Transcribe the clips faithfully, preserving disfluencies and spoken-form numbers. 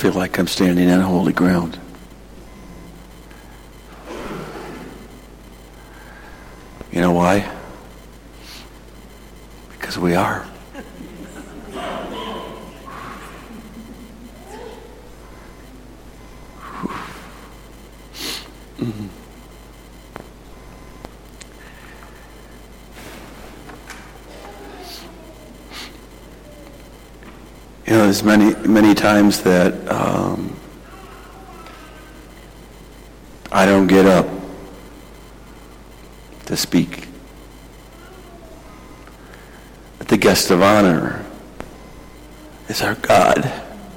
feel like I'm standing on holy ground. You know why? Because we are. Mm-hmm. You know, there's many, many times that um, I don't get up to speak. But the guest of honor is our God.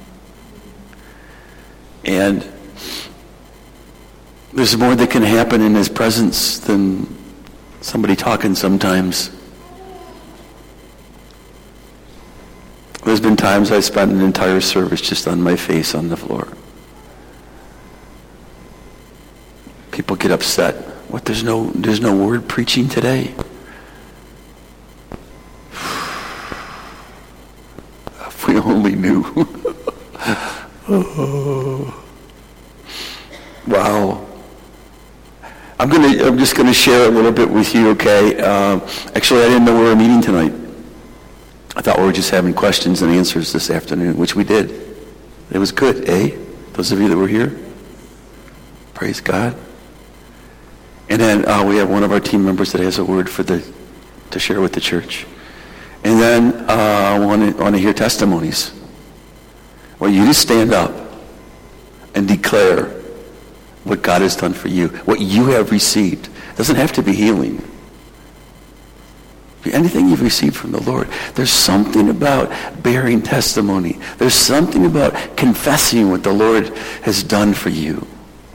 And there's more that can happen in his presence than somebody talking sometimes. There's been times I spent an entire service just on my face on the floor. People get upset. What, there's no there's no word preaching today? If we only knew. Oh. Wow. I'm gonna I'm just gonna share a little bit with you, okay? Um, actually, I didn't know we were meeting tonight. I thought we were just having questions and answers this afternoon, which we did. It was good, eh? Those of you that were here? Praise God. And then uh, we have one of our team members that has a word for the to share with the church. And then uh, I want to want to hear testimonies. Well, you just stand up and declare what God has done for you, what you have received. It doesn't have to be healing. Anything you've received from the Lord. There's something about bearing testimony. There's something about confessing what the Lord has done for you.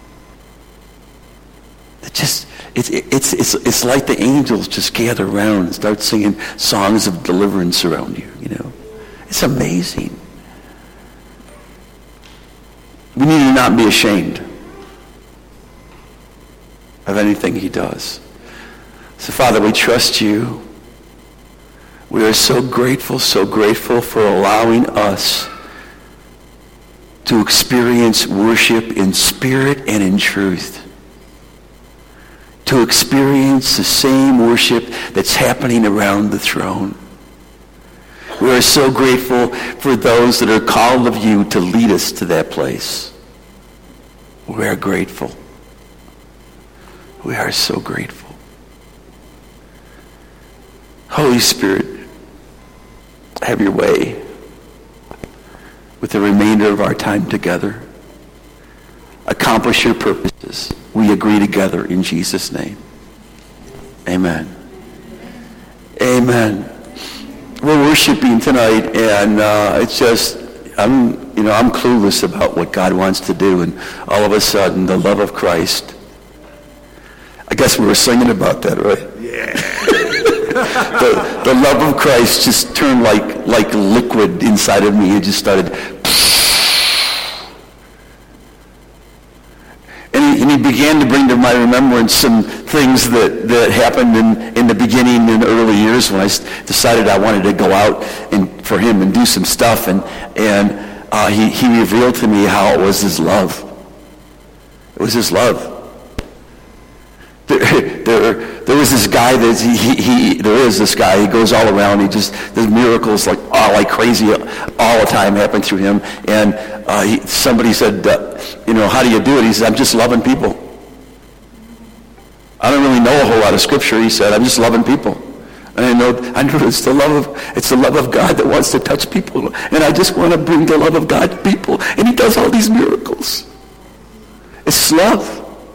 It just it's it's it's it's like the angels just gather around and start singing songs of deliverance around you. You know, it's amazing. We need to not be ashamed of anything he does. So, Father, we trust you. We are so grateful, so grateful for allowing us to experience worship in spirit and in truth. To experience the same worship that's happening around the throne. We are so grateful for those that are called of you to lead us to that place. We are grateful. We are so grateful. Holy Spirit, have your way with the remainder of our time together. Accomplish your purposes. We agree together in Jesus' name. Amen. Amen. We're worshiping tonight, and uh, it's just, I'm, you know, I'm clueless about what God wants to do, and all of a sudden, the love of Christ. I guess we were singing about that, right? Yeah. the, the love of Christ just turned like like liquid inside of me. It just started. And he, and he began to bring to my remembrance some things that, that happened in, in the beginning, in the early years, when I decided I wanted to go out and for him and do some stuff. And, and uh, he, he revealed to me how it was his love. It was his love. There, there, there was this guy that he, he, there is this guy. He goes all around. He just there's miracles like all like crazy all the time happen through him. And uh, he, somebody said, uh, you know, how do you do it? He said, I'm just loving people. I don't really know a whole lot of scripture. He said, I'm just loving people. And I know, I know it's the love of it's the love of God that wants to touch people. And I just want to bring the love of God to people. And he does all these miracles. It's love.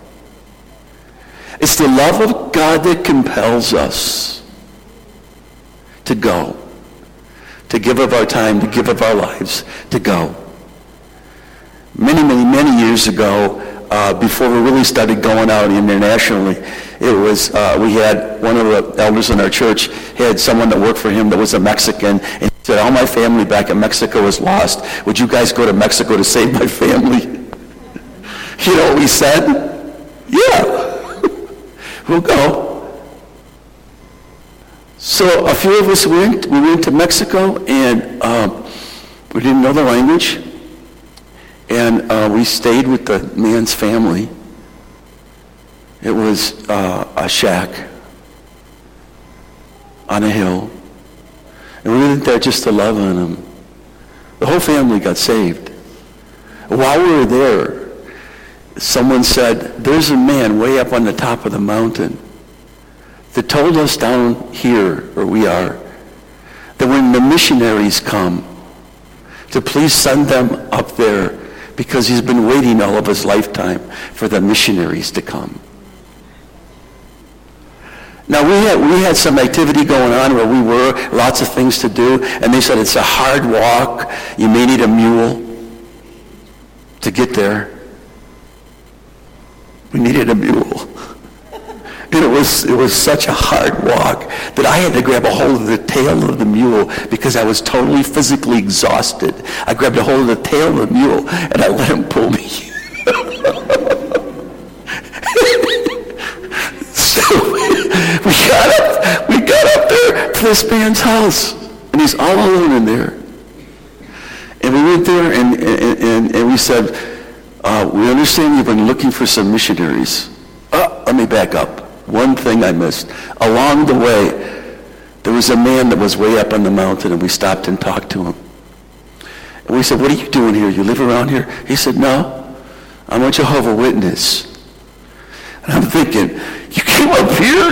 It's the love of God that compels us to go, to give of our time, to give of our lives, to go. Many, many, many years ago, uh, before we really started going out internationally, it was uh, we had one of the elders in our church had someone that worked for him that was a Mexican, and he said, all my family back in Mexico is lost. Would you guys go to Mexico to save my family? You know what we said? Yeah. We'll go. So a few of us went. We went to Mexico, and um, we didn't know the language. And uh, we stayed with the man's family. It was uh, a shack on a hill. And we went there just to love on him. The whole family got saved. While we were there, someone said, there's a man way up on the top of the mountain that told us down here, where we are, that when the missionaries come, to please send them up there, because he's been waiting all of his lifetime for the missionaries to come. Now, we had, we had some activity going on where we were, lots of things to do, and they said it's a hard walk. You may need a mule to get there. We needed a mule. And it was, it was such a hard walk that I had to grab a hold of the tail of the mule because I was totally physically exhausted. I grabbed a hold of the tail of the mule, and I let him pull me. So we got up, we got up there to this man's house, and he's all alone in there. And we went there, and and, and, and we said, uh, we understand you've been looking for some missionaries. Oh, let me back up. One thing I missed. Along the way, there was a man that was way up on the mountain, and we stopped and talked to him. And we said, what are you doing here? You live around here? He said, no, I'm a Jehovah's Witness. And I'm thinking, you came up here?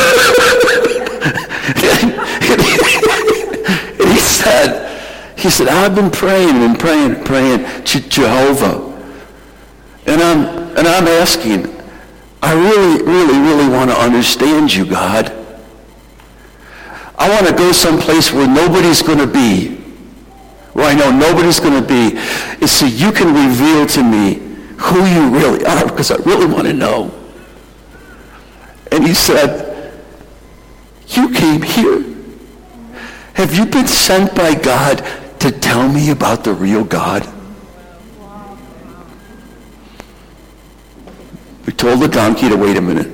And he said, he said, I've been praying and praying and praying to Jehovah. And I'm, and I'm asking, I really, really, really want to understand you, God. I want to go someplace where nobody's going to be, where I know nobody's going to be, is so you can reveal to me who you really are, because I really want to know. And he said, you came here. Have you been sent by God to tell me about the real God? We told the donkey to wait a minute.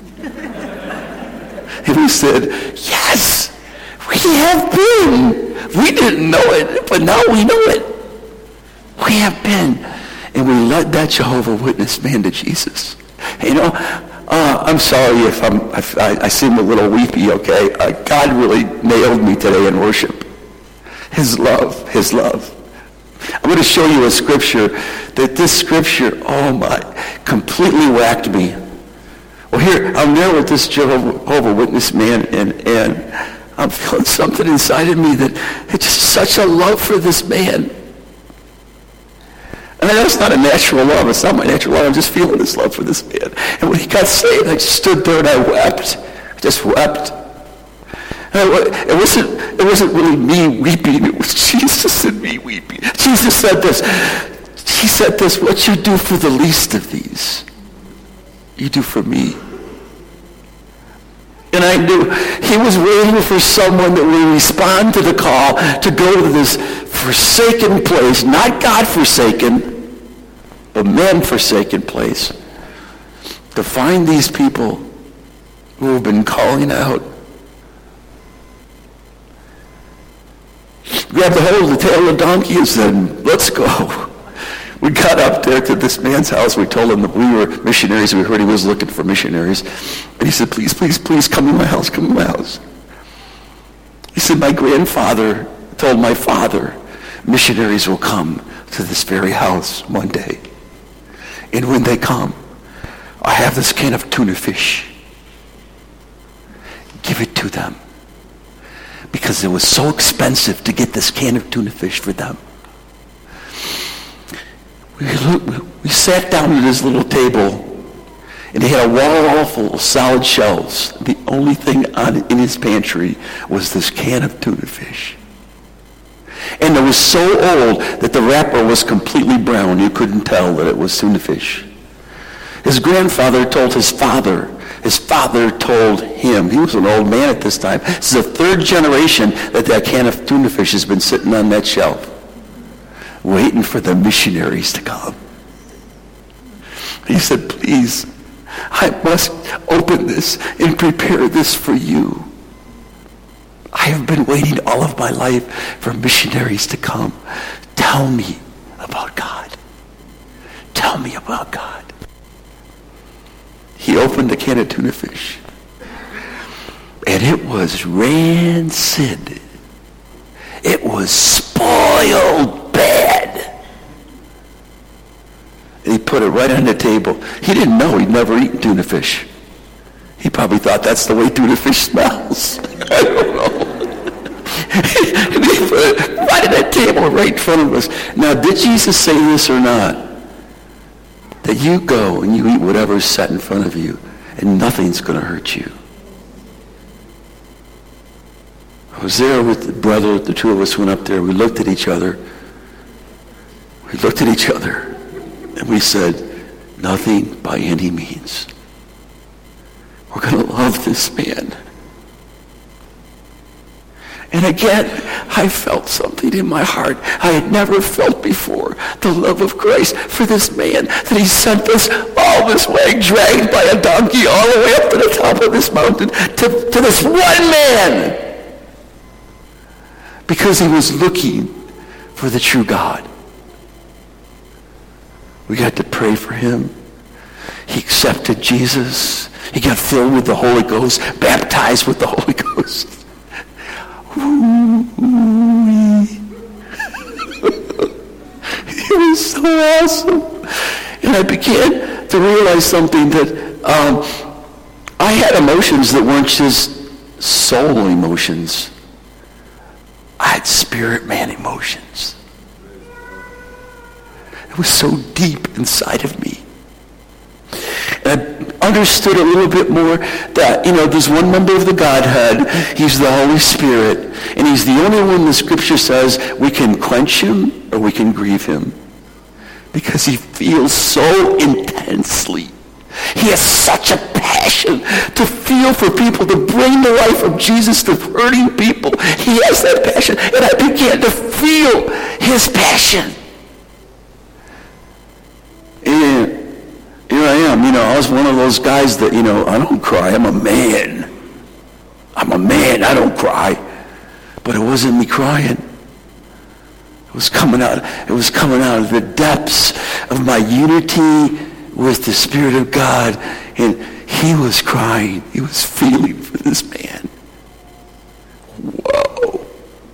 And we said, yes, we have been. We didn't know it, but now we know it. We have been. And we led that Jehovah's Witness man to Jesus. You know, uh, I'm sorry if I'm, if I, I seem a little weepy, okay? Uh, God really nailed me today in worship. His love, his love. I'm going to show you a scripture that this scripture, oh my, completely whacked me. Well, here, I'm there with this Jehovah's Witness man, and, and I'm feeling something inside of me that it's just such a love for this man. And that's not a natural love. It's not my natural love. I'm just feeling this love for this man. And when he got saved, I just stood there and I wept. I just wept. It wasn't, it wasn't really me weeping. It was Jesus and me weeping. Jesus said this. He said this, what you do for the least of these, you do for me. And I knew he was waiting for someone that would respond to the call to go to this forsaken place, not God-forsaken, but man-forsaken place, to find these people who have been calling out. Grabbed the hold of the tail of the donkey and said, let's go. We got up there to this man's house. We told him that we were missionaries. We heard he was looking for missionaries. And he said, please, please, please, come to my house, come to my house. He said, my grandfather told my father, missionaries will come to this very house one day. And when they come, I have this can of tuna fish. Give it to them. Because it was so expensive to get this can of tuna fish for them. We, looked, we sat down at this little table, and he had a wall full of solid shells. The only thing on in his pantry was this can of tuna fish. And it was so old that the wrapper was completely brown. You couldn't tell that it was tuna fish. His grandfather told his father. His father told him. He was an old man at this time. This is the third generation that that can of tuna fish has been sitting on that shelf, waiting for the missionaries to come. He said, please, I must open this and prepare this for you. I have been waiting all of my life for missionaries to come. Tell me about God. Tell me about God. He opened a can of tuna fish. And it was rancid. It was spoiled bad. And he put it right on the table. He didn't know. He'd never eaten tuna fish. He probably thought that's the way tuna fish smells. I don't know. And he put it right on that table right in front of us. Now, did Jesus say this or not? That you go and you eat whatever's set in front of you, and nothing's going to hurt you. I was there with the brother, the two of us went up there, we looked at each other. We looked at each other, and we said, nothing by any means. We're going to love this man. And again, I felt something in my heart I had never felt before. The love of Christ for this man, that he sent us all this way, dragged by a donkey all the way up to the top of this mountain, to, to this one man. Because he was looking for the true God. We got to pray for him. He accepted Jesus. He got filled with the Holy Ghost, baptized with the Holy Ghost. It was so awesome. And I began to realize something, that um, I had emotions that weren't just soul emotions. I had spirit man emotions. It was so deep inside of me. And I understood a little bit more that, you know, there's one member of the Godhead. He's the Holy Spirit. And he's the only one the Scripture says we can quench him or we can grieve him. Because he feels so intensely. He has such a passion to feel for people, to bring the life of Jesus to hurting people. He has that passion. And I began to feel his passion. And here I am, you know, I was one of those guys that, you know, I don't cry, I'm a man. I'm a man, I don't cry. But it wasn't me crying. It was coming out, it was coming out of the depths of my unity with the Spirit of God. And he was crying, he was feeling for this man. Whoa.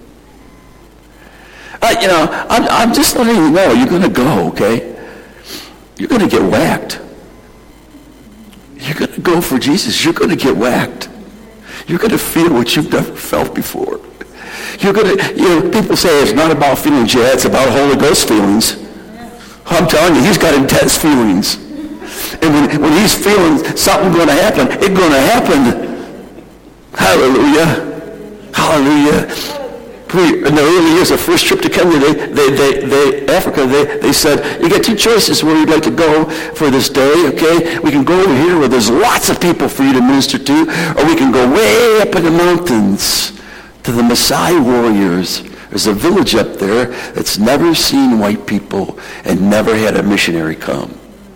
Uh, you know, I'm, I'm just letting you know, you're going to go, okay? You're going to get whacked. You're going to go for Jesus. You're going to get whacked. You're going to feel what you've never felt before. You're going to, you know, people say it's not about feelings yet, it's about Holy Ghost feelings. I'm telling you, he's got intense feelings. And when, when he's feeling something going to happen, it's going to happen. Hallelujah. Hallelujah. We, in the early years, the first trip to Kenya, they, they, they, they, Africa, they, they said, you got two choices where you'd like to go for this day, okay? We can go over here where there's lots of people for you to minister to, or we can go way up in the mountains to the Maasai warriors. There's a village up there that's never seen white people and never had a missionary come.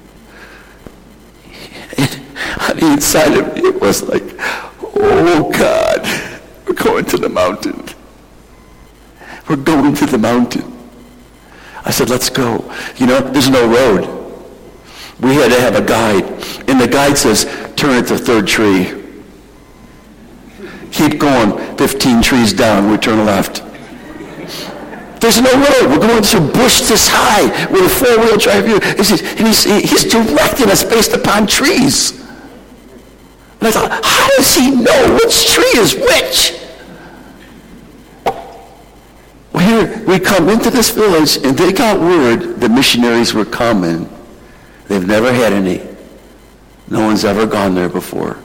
And on the inside of me, it was like, oh God, we're going to the mountain. We're going to the mountain. I said, let's go. You know, there's no road. We had to have a guide. And the guide says, turn at the third tree. Keep going. fifteen trees down. We turn left. There's no road. We're going through bush this high with a four-wheel drive. And he's, he's directing us based upon trees. And I thought, how does he know which tree is which? Here we come into this village, and they got word the missionaries were coming. They've never had any. No one's ever gone there before.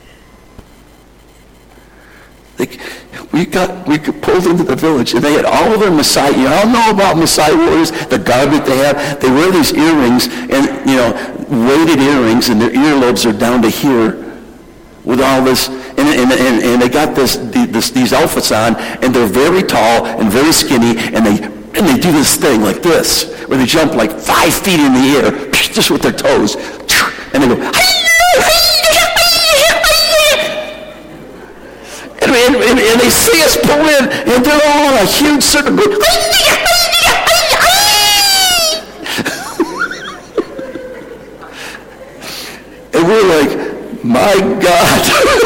They, we got we pulled into the village, and they had all of their Maasai. You all know about Maasai warriors, the garb that they have. They wear these earrings, and you know, weighted earrings, and their earlobes are down to here. With all this, and, and, and, and they got this, this these outfits on, and they're very tall and very skinny, and they and they do this thing like this, where they jump like five feet in the air, just with their toes, and they go, and, and, and, and they see us pull in, and they're all in a huge circle going, And we're like, my God,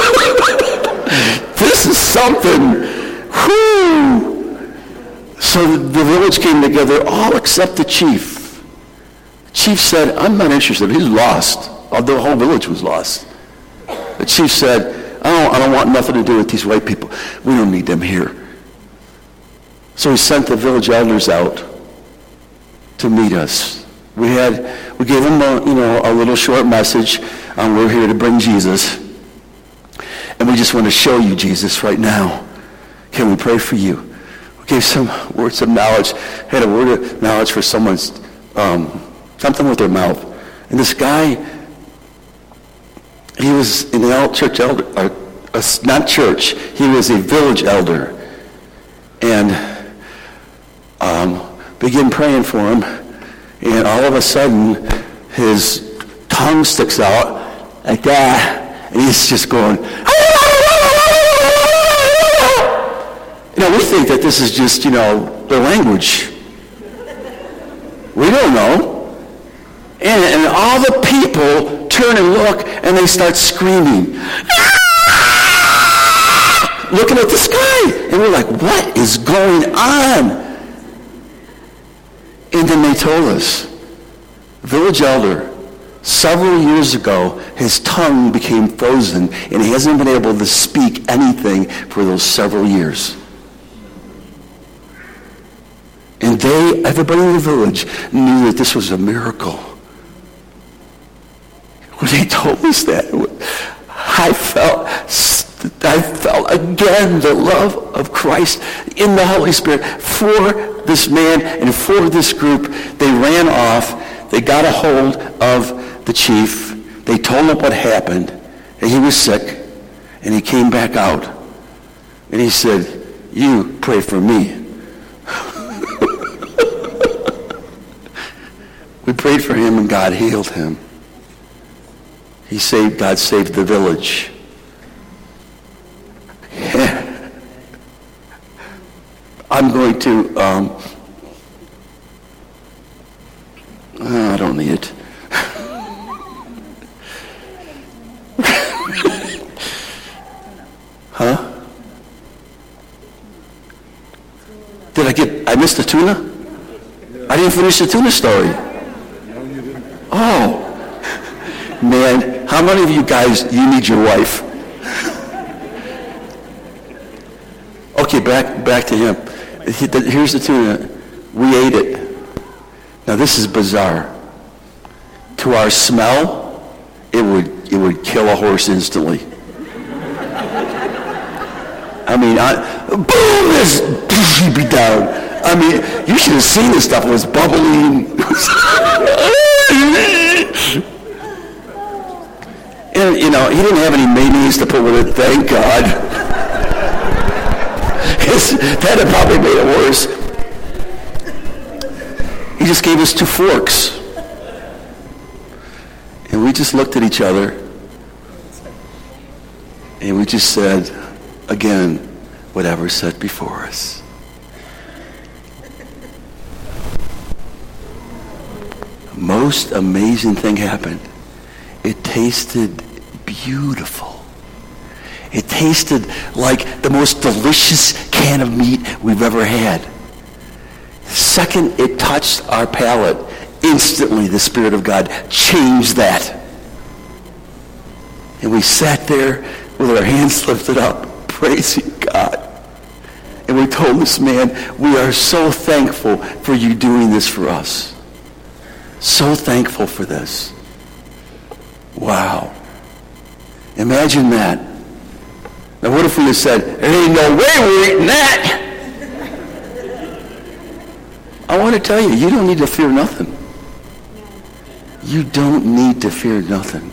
this is something. Whew. So the village came together, all except the chief. The chief said, I'm not interested. He's lost. Although the whole village was lost. The chief said, I don't, I don't want nothing to do with these white people. We don't need them here. So he sent the village elders out to meet us. We had, we gave them a, you know, a little short message on we're here to bring Jesus. And we just want to show you Jesus right now. Can we pray for you? We gave some words of knowledge. Had a word of knowledge for someone's, um, something with their mouth. And this guy, he was in the church elder, uh, uh, not church, he was a village elder. And um, began praying for him. And all of a sudden, his tongue sticks out like that. And he's just going, you know, we think that this is just, you know, their language. We don't know. And, and all the people turn and look, and they start screaming. Looking at the sky. And we're like, what is going on? And then they told us, village elder, several years ago, his tongue became frozen, and he hasn't been able to speak anything for those several years. And they, everybody in the village, knew that this was a miracle. When they told us that, I felt, I felt again the love of Christ in the Holy Spirit for this man and for this group. They ran off. They got a hold of the chief. They told him what happened, and he was sick, and he came back out. And he said, you pray for me. We prayed for him, and God healed him. He saved, God saved the village. I'm going to, um, oh, I don't need it. Huh? Did I get, I missed the tuna? I didn't finish the tuna story. Oh. Man, how many of you guys, you need your wife? Okay, back back to him. Here's the tuna. We ate it. Now this is bizarre. To our smell, it would it would kill a horse instantly. I mean, I, boom, this he'd be down. I mean, you should have seen this stuff. It was bubbling. And, you know, he didn't have any mayonnaise to put with it, thank God. His, that had probably made it worse. He just gave us two forks. And we just looked at each other. And we just said, again, whatever's set before us. Most amazing thing happened. It tasted beautiful. It tasted like the most delicious can of meat we've ever had. The second it touched our palate, instantly the Spirit of God changed that. And we sat there with our hands lifted up, praising God. And we told this man, we are so thankful for you doing this for us. So thankful for this. Wow. Imagine that. Now what if we had said, there ain't no way we're eating that? I want to tell you, you don't need to fear nothing. You don't need to fear nothing.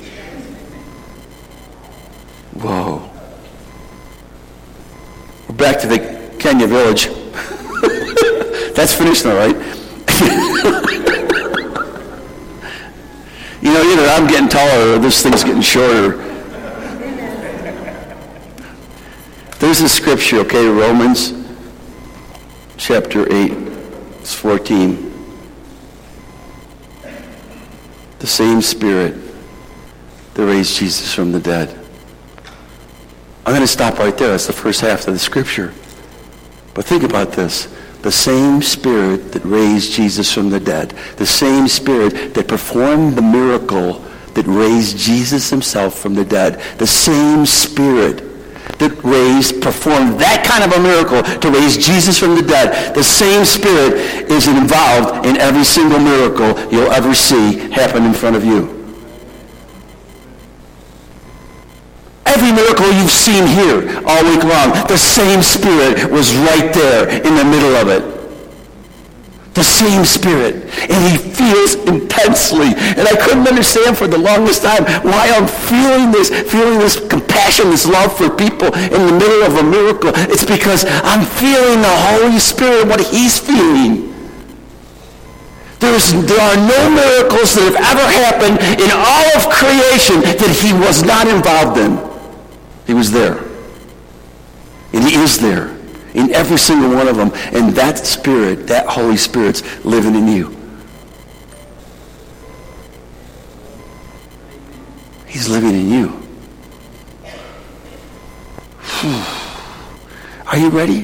Whoa. We're back to the Kenya village. That's finished now, right? You know, either I'm getting taller or this thing's getting shorter. There's a scripture, okay, Romans chapter eight, it's fourteen. The same Spirit that raised Jesus from the dead. I'm going to stop right there. That's the first half of the scripture. But think about this. The same Spirit that raised Jesus from the dead, the same Spirit that performed the miracle that raised Jesus himself from the dead, the same Spirit that raised, performed that kind of a miracle to raise Jesus from the dead, the same Spirit is involved in every single miracle you'll ever see happen in front of you. Every miracle you've seen here all week long, the same Spirit was right there in the middle of it. The same Spirit. And he feels intensely. And I couldn't understand for the longest time why I'm feeling this, feeling this compassion, this love for people in the middle of a miracle. It's because I'm feeling the Holy Spirit, what he's feeling. There's, there are no miracles that have ever happened in all of creation that he was not involved in. He was there. And he is there in every single one of them. And that Spirit, that Holy Spirit's living in you. He's living in you. Whew. Are you ready?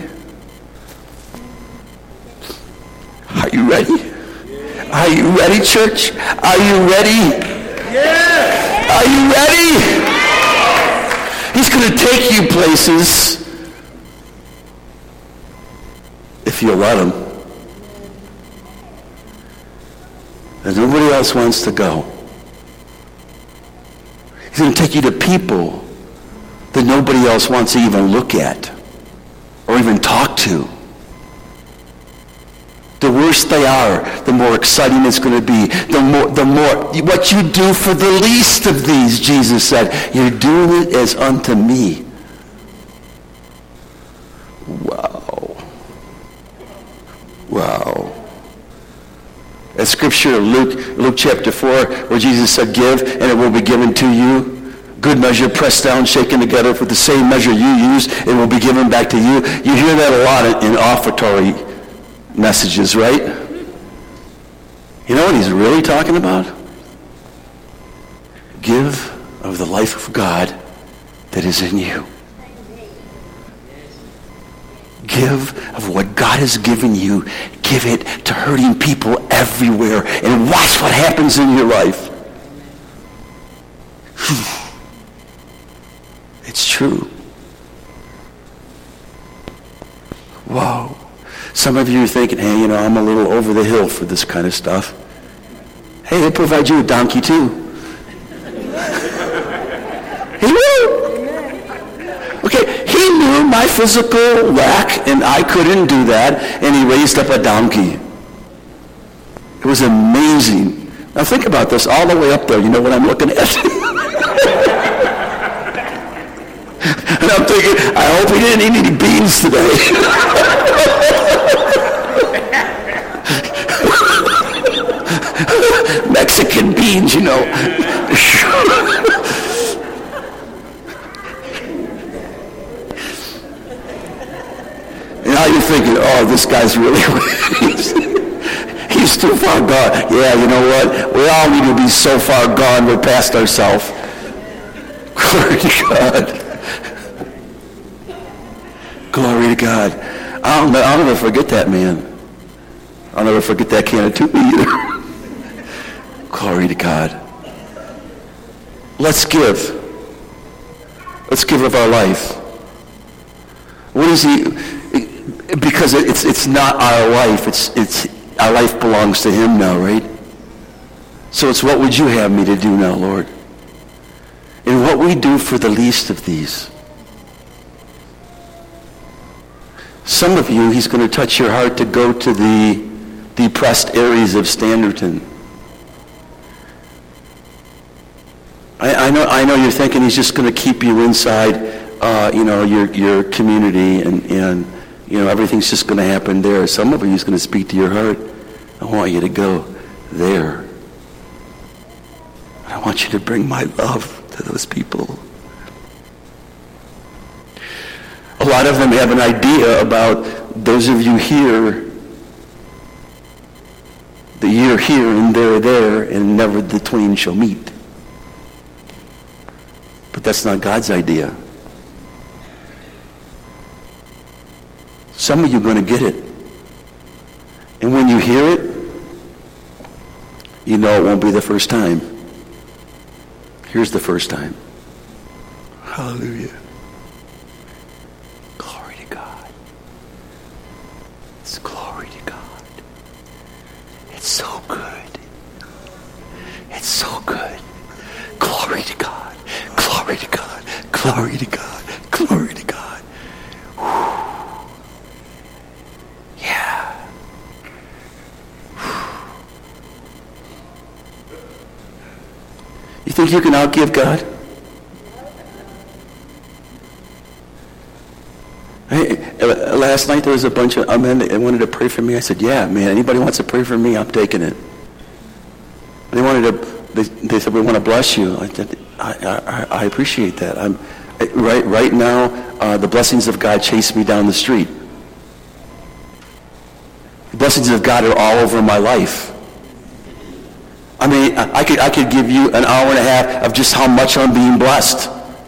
Are you ready? Are you ready, church? Are you ready? Yes. Are you ready? He's going to take you places if you'll let him. And nobody else wants to go. He's going to take you to people that nobody else wants to even look at or even talk to. The worse they are, the more exciting it's going to be. The more, the more, what you do for the least of these, Jesus said, you're doing it as unto me. Wow. Wow. That scripture, Luke, Luke chapter four, where Jesus said, give, and it will be given to you. Good measure, pressed down, shaken together, for the same measure you use, it will be given back to you. You hear that a lot in offertory messages, right? You know what he's really talking about? Give of the life of God that is in you. Give of what God has given you. Give it to hurting people everywhere and watch what happens in your life. It's true. Whoa. Some of you are thinking, hey, you know, I'm a little over the hill for this kind of stuff. Hey, they provide you a donkey too. He will. Okay, he knew my physical lack and I couldn't do that, and he raised up a donkey. It was amazing. Now think about this, all the way up there, you know what I'm looking at? And I'm thinking, I hope he didn't eat any beans today. Mexican beans, you know. And now you're thinking, oh, this guy's really he's, he's too far gone. Yeah, you know what? We all need to be so far gone we're past ourselves. Glory to God. Glory to God. I'll, I'll never forget that man. I'll never forget that can of tuna either. Glory to God. Let's give. Let's give of our life. What is he? Because it's it's not our life. It's it's our life belongs to him now, right? So it's what would you have me to do now, Lord? And what we do for the least of these. Some of you, he's going to touch your heart to go to the depressed areas of Standerton. I, I know I know you're thinking he's just going to keep you inside, uh, you know, your your community, and, and you know, everything's just going to happen there. Some of you, he's going to speak to your heart. I want you to go there. I want you to bring my love to those people. A lot of them have an idea about those of you here, that you're here and they're there, and never the twain shall meet. But that's not God's idea. Some of you are going to get it. And when you hear it, you know it won't be the first time. Here's the first time. Hallelujah. Glory to God. It's glory to God. It's so good. It's so good. Glory to God. Glory to God. Glory to God. Glory to God. Whew. Yeah. Whew. You think you can outgive God? Hey, last night there was a bunch of men that wanted to pray for me. I said, yeah, man, anybody wants to pray for me, I'm taking it. They wanted to, they, they said, we want to bless you. I said, I, I, I appreciate that. I'm, right, right now, uh, the blessings of God chase me down the street. The blessings of God are all over my life. I mean, I could, I could give you an hour and a half of just how much I'm being blessed.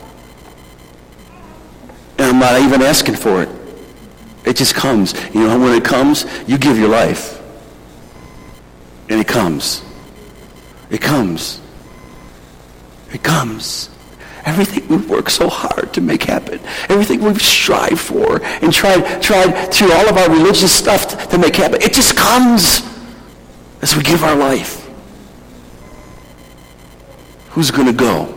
And I'm not even asking for it. It just comes. You know, when it comes, you give your life. And it comes. It comes. It comes. Everything we've worked so hard to make happen, everything we've strived for and tried, tried through all of our religious stuff to make happen, it just comes as we give our life. Who's going to go?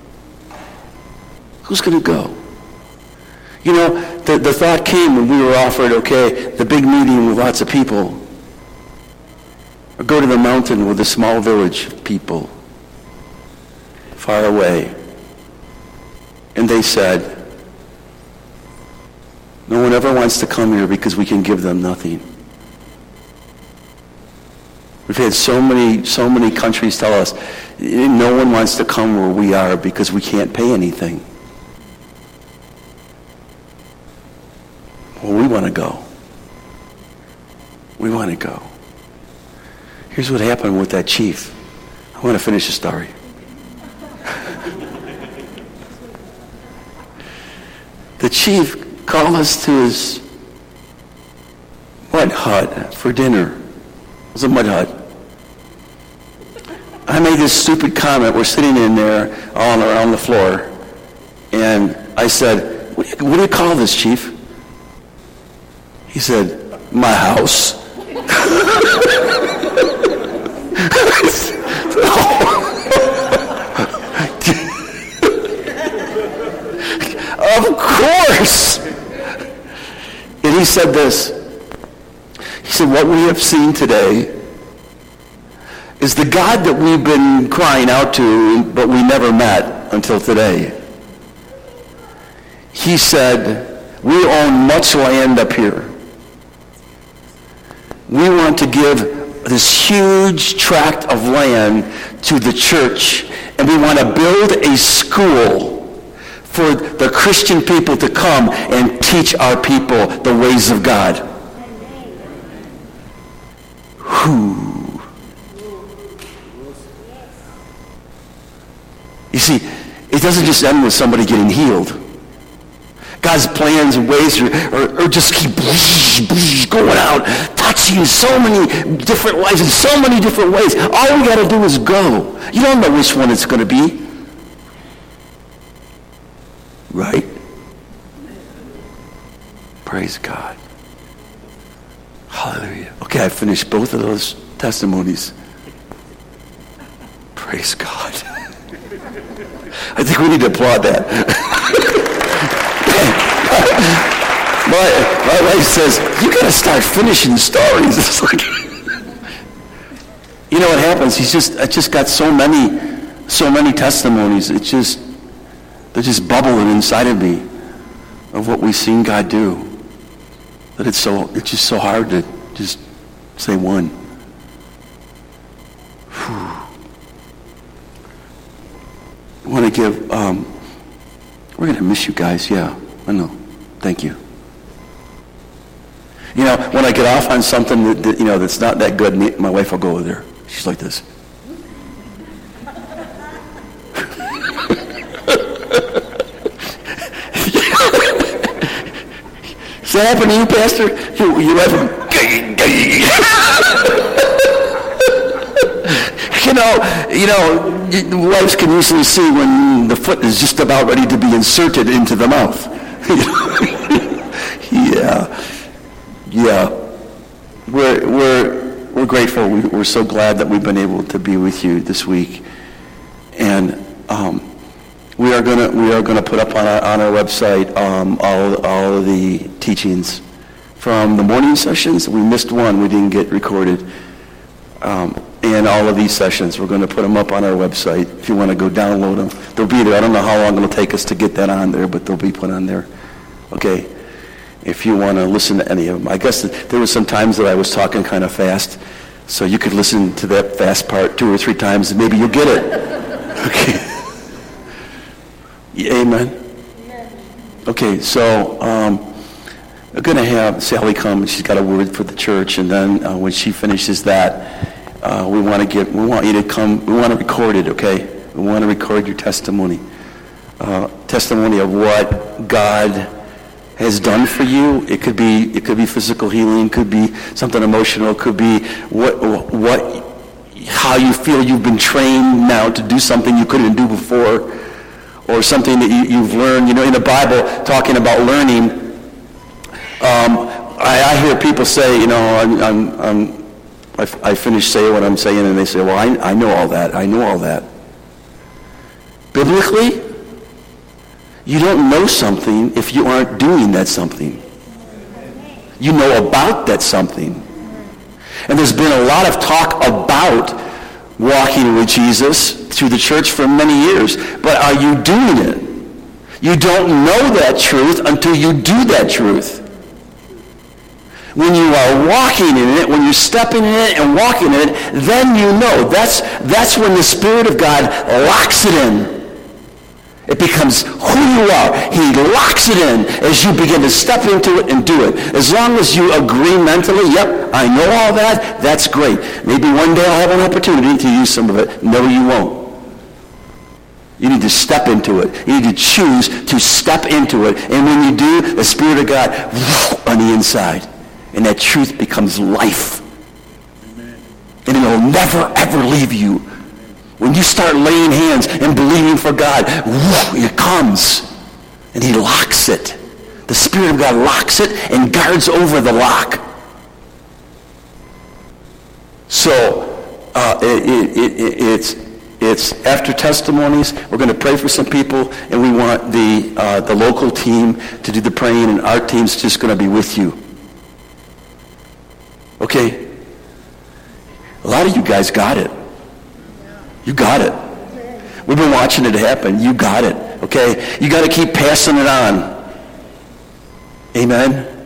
Who's going to go? You know, the, the thought came when we were offered, okay, the big meeting with lots of people. Or go to the mountain with a small village of people far away. And they said, no one ever wants to come here because we can give them nothing. We've had so many, so many countries tell us, no one wants to come where we are because we can't pay anything. Well, we want to go. We want to go. Here's what happened with that chief. I want to finish the story. The chief called us to his mud hut for dinner. It was a mud hut. I made this stupid comment. We're sitting in there all around the floor. And I said, what do you, what do you call this, chief? He said, my house. Of course. And he said this. He said, what we have seen today is the God that we've been crying out to, but we never met until today. He said, we own much land up here. We want to give this huge tract of land to the church, and we want to build a school for the Christian people to come and teach our people the ways of God. Whew. You see, it doesn't just end with somebody getting healed. God's plans and ways are, are, are just keep going out, touching so many different lives in so many different ways. All we got to do is go. You don't know which one it's going to be. Right? Praise God. Hallelujah. Okay, I finished both of those testimonies. Praise God. I think we need to applaud that. my, my wife says, you got to start finishing stories. It's like, you know what happens? He's just, I just got so many, so many testimonies. It's just, they're just bubbling inside of me of what we've seen God do. That it's so, it's just so hard to just say one. Whew. I want to give, um, we're going to miss you guys, yeah, I know. Thank you. You know, when I get off on something that, that you know that's not that good, me, my wife will go over there. She's like this. that happen to you, Pastor? You, you laughing? You know, you know, wives can usually see when the foot is just about ready to be inserted into the mouth. yeah, yeah. We're we're we're grateful. We, we're so glad that we've been able to be with you this week, and um, we are gonna we are gonna put up on our on our website um, all all of the teachings from the morning sessions. We missed one; we didn't get recorded. Um, and all of these sessions, we're going to put them up on our website. If you want to go download them, they'll be there. I don't know how long it'll take us to get that on there, but they'll be put on there. Okay? If you want to listen to any of them. I guess that there were some times that I was talking kind of fast, so you could listen to that fast part two or three times, and maybe you'll get it. Okay? Amen? Okay, so um, we're going to have Sally come, and she's got a word for the church, and then uh, when she finishes that, Uh, we want to get. We want you to come. We want to record it. Okay. We want to record your testimony. Uh, testimony of what God has done for you. It could be. It could be physical healing. Could be something emotional. Could be what. What. How you feel you've been trained now to do something you couldn't do before, or something that you, you've learned. You know, in the Bible, talking about learning. Um, I, I hear people say, you know, I'm. I'm, I'm I, f- I finish saying what I'm saying, and they say, well, I, I know all that. I know all that. Biblically, you don't know something if you aren't doing that something. You know about that something. And there's been a lot of talk about walking with Jesus through the church for many years, but are you doing it? You don't know that truth until you do that truth. When you are walking in it, when you're stepping in it and walking in it, then you know. That's, that's when the Spirit of God locks it in. It becomes who you are. He locks it in as you begin to step into it and do it. As long as you agree mentally, yep, I know all that, that's great. Maybe one day I'll have an opportunity to use some of it. No, you won't. You need to step into it. You need to choose to step into it. And when you do, the Spirit of God on the inside. And that truth becomes life. Amen. And it will never, ever leave you. When you start laying hands and believing for God, whoo, it comes. And he locks it. The Spirit of God locks it and guards over the lock. So, uh, it, it, it, it's, it's after testimonies. We're going to pray for some people, and we want the, uh, the local team to do the praying, and our team's just going to be with you. Okay? A lot of you guys got it. You got it. We've been watching it happen. You got it. Okay? You got to keep passing it on. Amen?